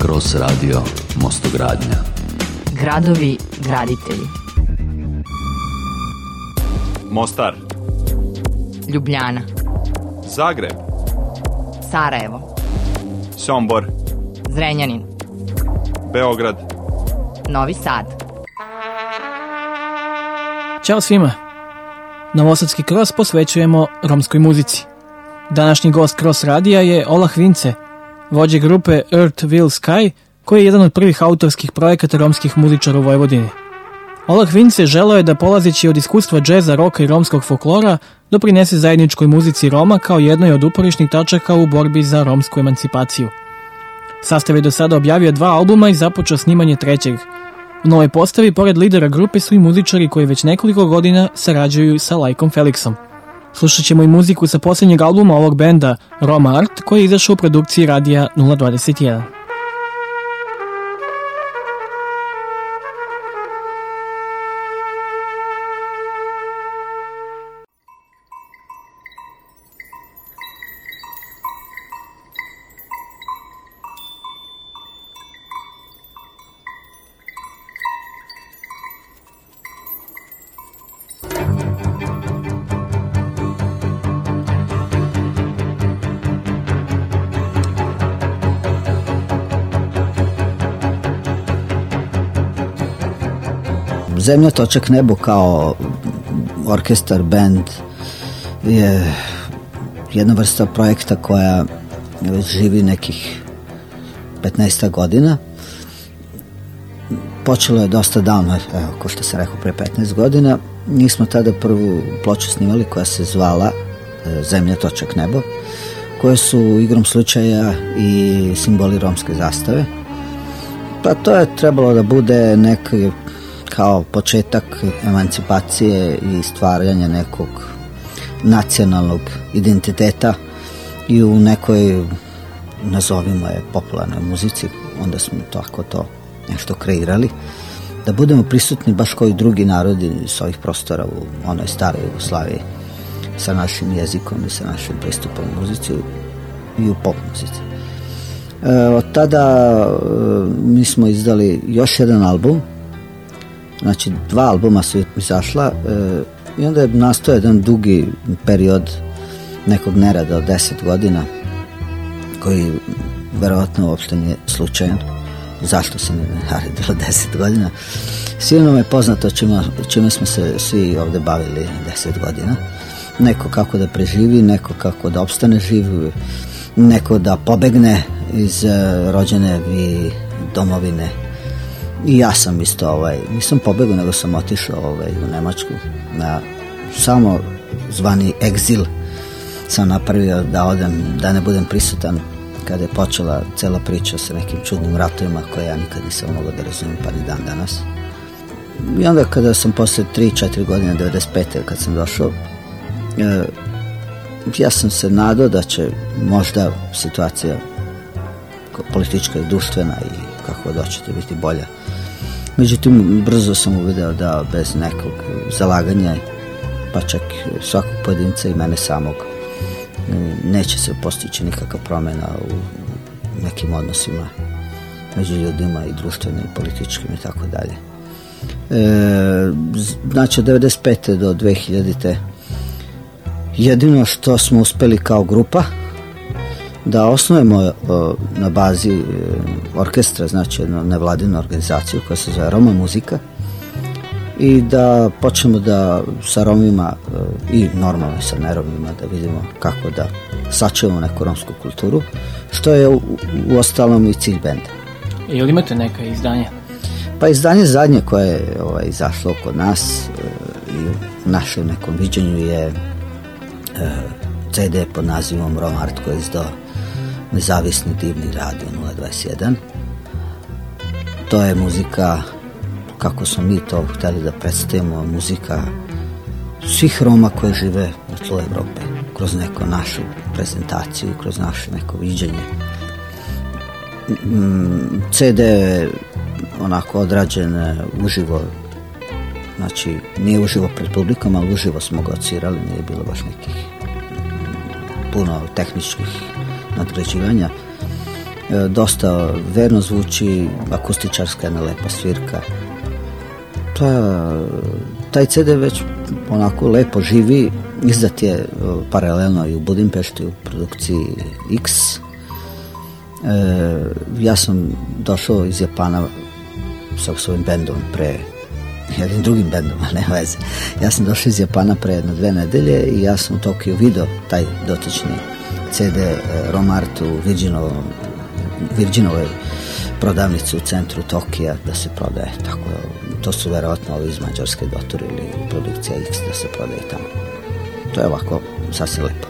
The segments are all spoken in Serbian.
Cross Radio Mostogradnja. Gradovi graditelji. Mostar, Ljubljana, Zagreb, Sarajevo, Sombor, Zrenjanin, Beograd, Novi Sad. Ćao svima! Novosadski Cross posvećujemo romskoj muzici. Današnji gost Cross radija je Olah Vince, vođe grupe Earth Will Sky, koji je jedan od prvih autorskih projekata romskih muzičara u Vojvodini. Olah Vince želeo je da, polazeći od iskustva džeza, roka i romskog folklora, doprinese zajedničkoj muzici Roma kao jednoj od uporišnih tačaka u borbi za romsku emancipaciju. Sastav je do sada objavio 2 albuma i započeo snimanje 3. U novoj postavi, pored lidera grupe, su i muzičari koji već nekoliko godina sarađuju sa Lajkom Felixom. Slušat ćemo i muziku sa posljednjeg albuma ovog benda, Roma Art, koji je izašao u produkciji Radija 021. Zemlja točak nebo kao orkestar, band je jedna vrsta projekta koja već živi nekih 15 godina. Počelo je dosta davno, evo, ko što sam rekao, pre 15 godina. Mi smo tada prvu ploču snimali koja se zvala Zemlja točak nebo, koje su igrom slučaja i simboli romske zastave. Pa to je trebalo da bude neki kao početak emancipacije i stvaranja nekog nacionalnog identiteta i u nekoj, nazovimo je, popularnoj muzici. Onda smo tako to nešto kreirali, da budemo prisutni baš kao i drugi narodi s ovih prostora u onoj staroj Jugoslaviji, sa našim jezikom i sa našim pristupom u muzici i u pop muzici. Od tada mi smo izdali još jedan album. Znači, 2 albuma su izašla i onda je nastao jedan dugi period nekog nerada od 10 godina, koji verovatno uopšte nije slučajan. Zašto se ne naredilo 10 godina? Svima nam je poznato čime smo se svi ovde bavili 10 godina. Neko kako da preživi, neko kako da opstane živ, neko da pobegne iz rođene i domovine. I ja sam isto, nisam pobegao, nego sam otišao u Nemačku na samo zvani egzil. Sam napravio da odem, da ne budem prisutan kada je počela cela priča sa nekim čudnim ratovima koje ja nikad nisam mogao da razumijem, pa ni dan danas. I onda kada sam posle 3-4 godine, 95. kad sam došao, ja sam se nadao da će možda situacija politička i društvena i kako doćete biti bolja. Međutim, brzo sam uvideo da bez nekog zalaganja, pa čak svakog pojedinca i mene samog, neće se postići nikakva promjena u nekim odnosima među ljudima i društvenim i političkim i tako dalje. Znači, od 95. do 2000. jedino što smo uspeli kao grupa da osnovimo na bazi orkestra, znači jednu nevladinu organizaciju koja se zove Roma Muzika, i da počnemo da sa Romima i normalno sa neromima da vidimo kako da sačuvamo neku romsku kulturu, što je u ostalom i cilj benda. I li imate neka izdanja? Pa izdanje zadnje koje je izašlo kod nas i u našem nekom viđenju je CD pod nazivom Roma Art, koji je izdao nezavisni divni radio 021. To je muzika, kako smo mi to hteli da predstavimo, muzika svih Roma koji žive na tlu Evrope, kroz neku našu prezentaciju, kroz naše neko viđenje. CD je onako odrađen uživo, znači nije uživo pred publikom, ali uživo smo ga odsvirali, nije bilo baš nekih puno tehničkih nadgrađivanja. dosta verno zvuči, akustičarska jedna lepa svirka. Taj CD već onako lepo živi, izdat je paralelno i u Budimpešti u produkciji X. Ja sam došao iz Japana sa svojim bendom jednim drugim bendom, ne veze. Ja sam došao iz Japana pre 2 nedelje i ja sam u Tokiju video taj dotični CD Romart u Virginovoj prodavnici u centru Tokija da se prodaje. Tako to su verovatno ovi iz Mađarske doturili produkcija X da se prodaje tamo. To je ovako sasvim lepo.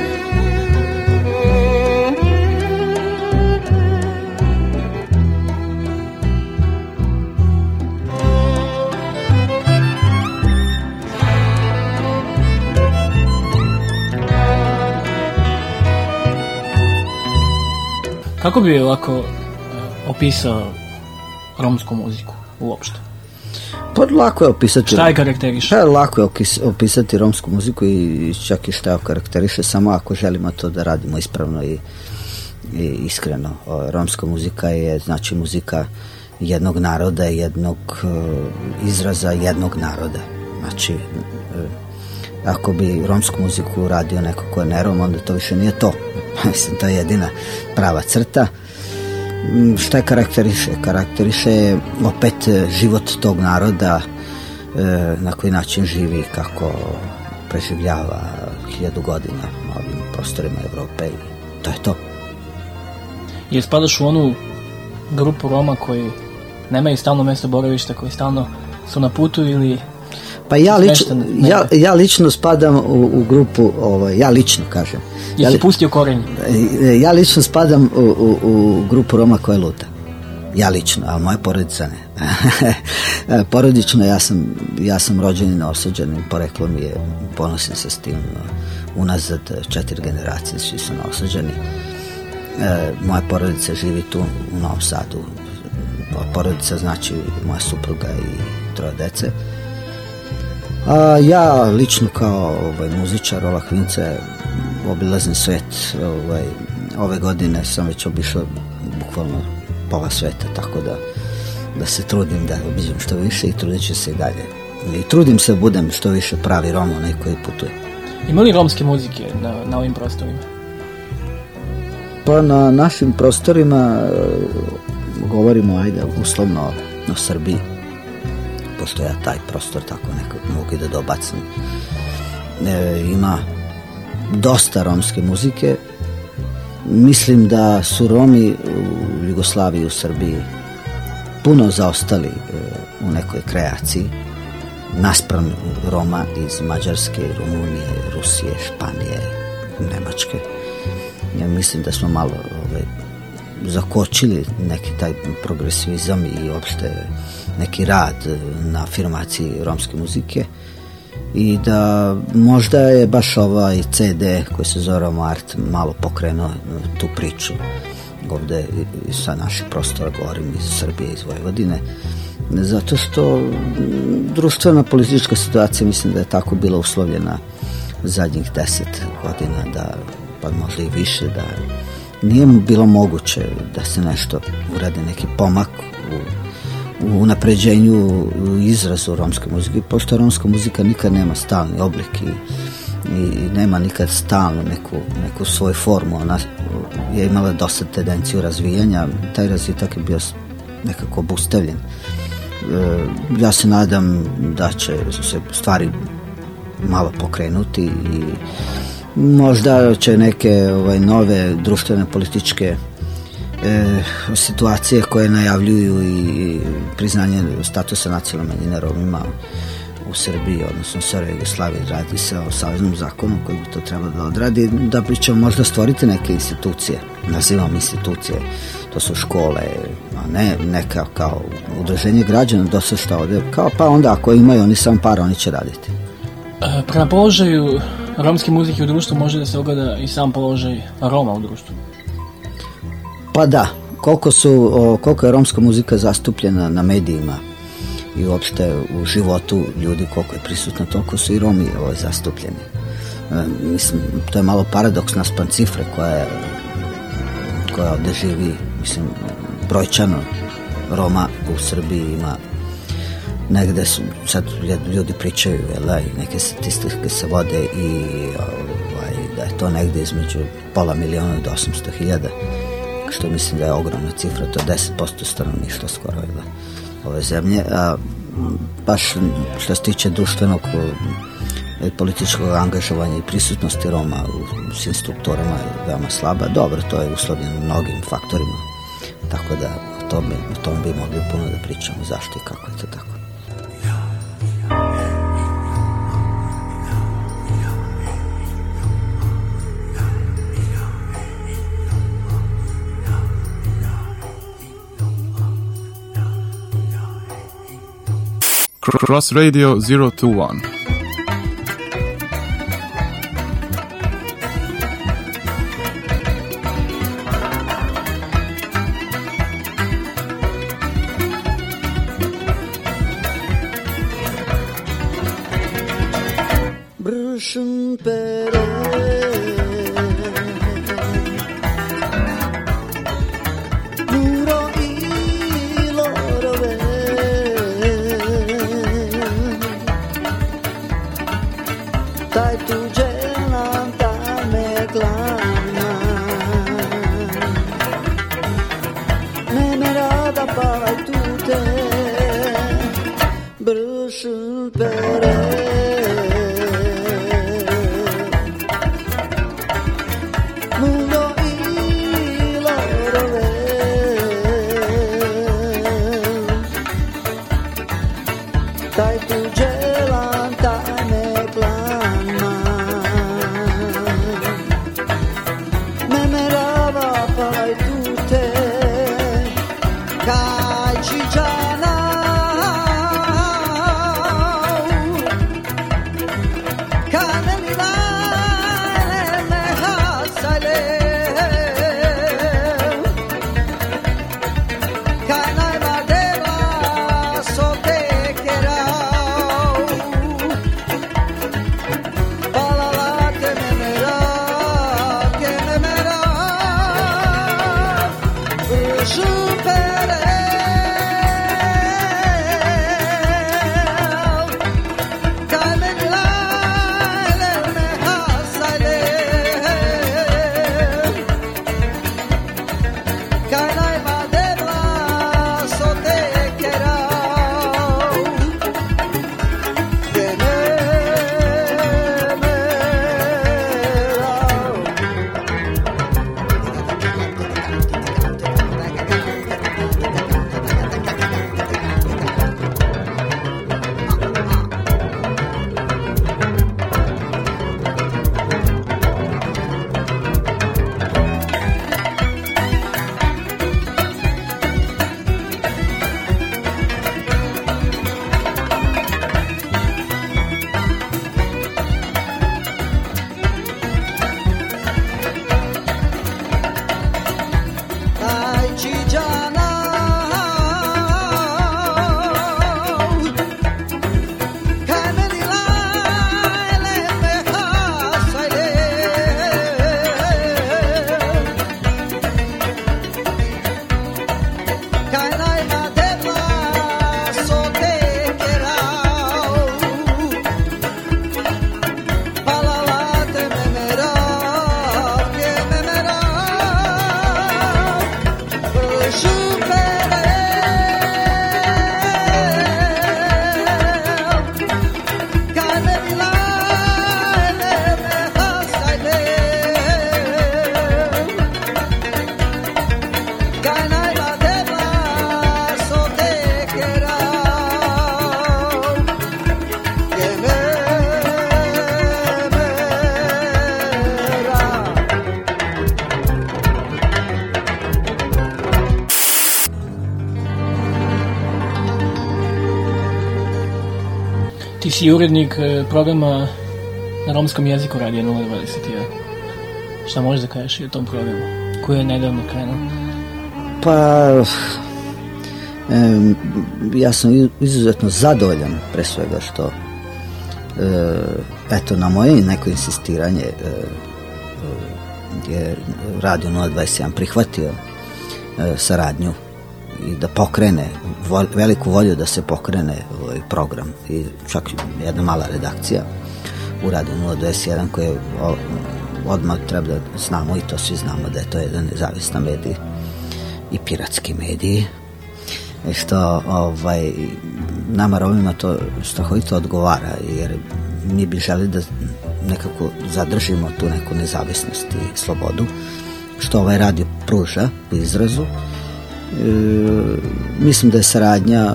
Kako bi ovako opisao romsku muziku uopšte? Pa lako je opisati. Šta je karakteriše? Lako je opisati romsku muziku i čak i šta je karakteriše, samo ako želimo to da radimo ispravno i iskreno. Romska muzika je znači muzika jednog naroda, jednog izraza jednog naroda. Znači, ako bi romsku muziku radio neko ko je nerom, onda to više nije to. Mislim, to je jedina prava crta. Šta je karakteriše? Karakteriše opet život tog naroda, na koji način živi, kako preživljava 1000 godina na ovim prostorima Evrope i to je to. Jer spadaš u onu grupu Roma koji nemaju stalno mesto boravišta, koji stalno su na putu ili... Pa ja lično spadam u grupu, ja lično kažem. Jesi pustio korenje? Ja lično spadam u grupu Roma koja je luta. Ja lično, a moja porodica ne. Porodično ja sam rođenin osuđenim, poreklo mi je, ponosim se s tim, unazad 4 generacije svi su osuđeni. Moja porodica živi tu u Novom Sadu. Porodica znači moja supruga i 3 dece. A ja lično kao muzičar Olah Vince obilazim svet. Ove godine sam već obišao bukvalno pola sveta, tako da se trudim da obiđem što više i trudit ću se i dalje. I trudim se budem što više pravi Rom, onaj koji putuje. Ima li romske muzike na ovim prostorima? Pa na našim prostorima govorimo, ajde, uslovno o Srbiji. Pošto ja taj prostor tako nekako mogu i da dobacim. Ima dosta romske muzike. Mislim da su Romi u Jugoslaviji, u Srbiji puno zaostali u nekoj kreaciji naspram Roma iz Mađarske, Rumunije, Rusije, Španije, Nemačke. Ja mislim da smo malo zakočili neki taj progresivizam i uopšte neki rad na afirmaciji romske muzike i da možda je baš ovaj CD koji se zove Romart malo pokrenuo tu priču ovde sa naših prostora, govorim iz Srbije, iz Vojvodine, zato što društvena politička situacija mislim da je tako bila uslovljena zadnjih 10 godina, da pa možda i više, da nije bilo moguće da se nešto uradi, neki pomak u unapređenju, u izrazu romske muzike, pošto romska muzika nikad nema stalni oblik i nema nikad stalno neku svoju formu. Ona je imala dosta tendenciju razvijanja, taj razvitak je bio nekako obustavljen. Ja se nadam da će se stvari malo pokrenuti i možda će neke nove društvene političke situacije koje najavljuju i priznanje statusa nacionalne manjine Romima u Srbiji, odnosno u Sarajevoj Jugoslaviji, radi se o saveznom zakonu koji bi to trebalo da odradi, da ćemo možda stvoriti neke institucije, nazivam institucije, to su škole, a ne neka kao udruženje građana, dosta šta ovde, kao pa onda ako imaju oni sam par, oni će raditi. Prema položaju romske muzike u društvu može da se ogleda i sam položaj Roma u društvu. Pa da, koliko je romska muzika zastupljena na medijima i uopšte u životu ljudi, koliko je prisutno, toliko su i Romi zastupljeni. Mislim, to je malo paradoks naspram cifre koja ovde živi mislim, brojčano Roma u Srbiji ima negde su, sad ljudi pričaju, i neke statistike se vode i da je to negde između 500.000 do 800.000, što mislim da je ogromna cifra, to je 10% stanovništva skoro ove zemlje, a baš što se tiče društvenog i političkog angažovanja i prisutnosti Roma u svim strukturama je veoma slaba. Dobro, to je uslovljeno mnogim faktorima, tako da o tome bi mogli puno da pričamo, zašto i kako je to tako. Cross Radio 021. Brushin Pere Nuro i lorove Taj tuđe nam da me glana Ne me rada pavaj tute Brushin Pere Ti si urednik programa na romskom jeziku Radio 021. Šta možeš da kažeš i o tom programu koji je nedavno krenuo? Pa ja sam izuzetno zadovoljan pre svega što eto na moje neko insistiranje je Radio 021 prihvatio saradnju i da pokrene, veliku volju da se pokrene ovaj program i čak jedna mala redakcija u Radio 021 koja odmah treba da znamo, i to svi znamo, da je to jedan nezavisna medij i piratski mediji, što nama Romima to strahovito odgovara, jer mi bi želi da nekako zadržimo tu neku nezavisnost i slobodu, što ovaj radio pruža u izrazu. Mislim da je saradnja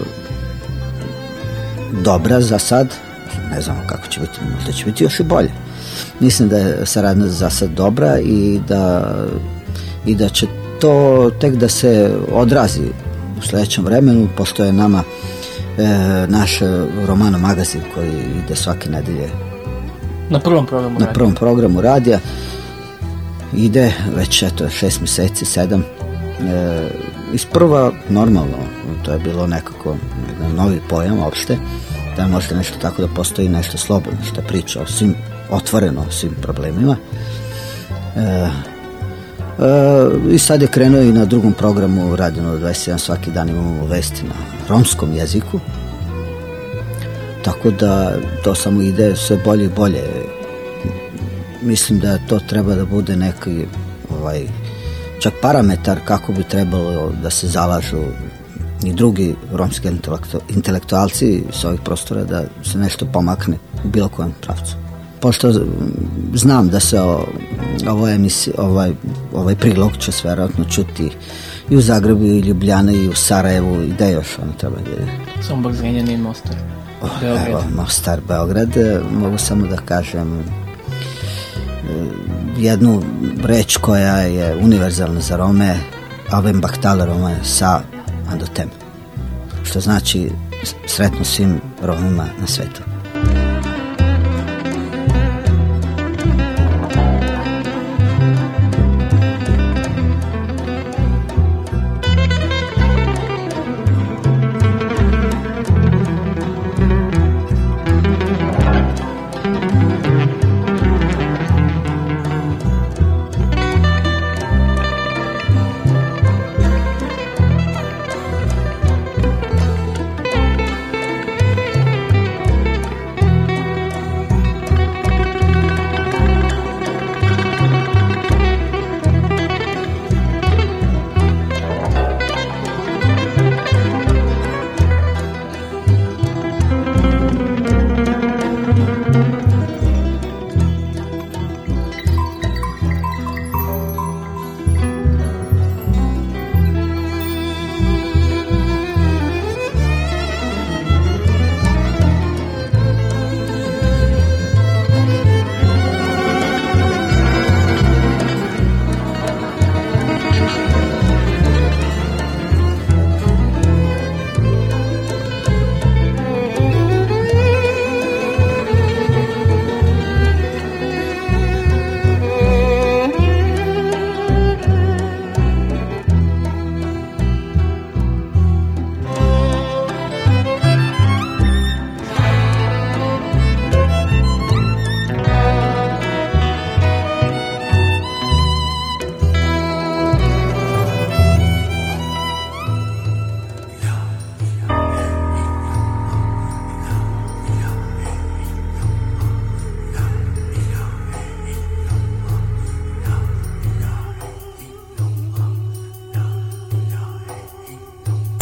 dobra za sad, ne znamo kako će biti, možda će biti još i bolje. Mislim da je saradnja za sad dobra i da će to tek da se odrazi u sledećem vremenu, pošto je nama naš Romano magazin koji ide svake nedelje na prvom programu radija, ide već 6 meseci, 7. Isprva normalno, to je bilo nekako novi pojam uopšte, da možda nešto tako da postoji nešto slobodno, što priča o svim, otvoreno o svim problemima. I sad je krenuo i na drugom programu Radio 21, svaki dan imamo vesti na romskom jeziku, tako da to samo ide sve bolje i bolje. Mislim da to treba da bude neki čak parametar kako bi trebalo da se zalažu i drugi romski intelektualci s ovih prostora, da se nešto pomakne u bilo kojem pravcu. Pošto znam da se ovaj prilog će se vjerojatno čuti i u Zagrebu, i Ljubljani, i u Sarajevu, i da još ono treba da je. Sombor, Zrenjanin, Mostar, Beograd. Evo, Mostar, Beograd. Mogu samo da kažem jednu reč koja je univerzalna za Rome: Avem baktale Rome sa andotem, što znači sretno svim Romima na svetu.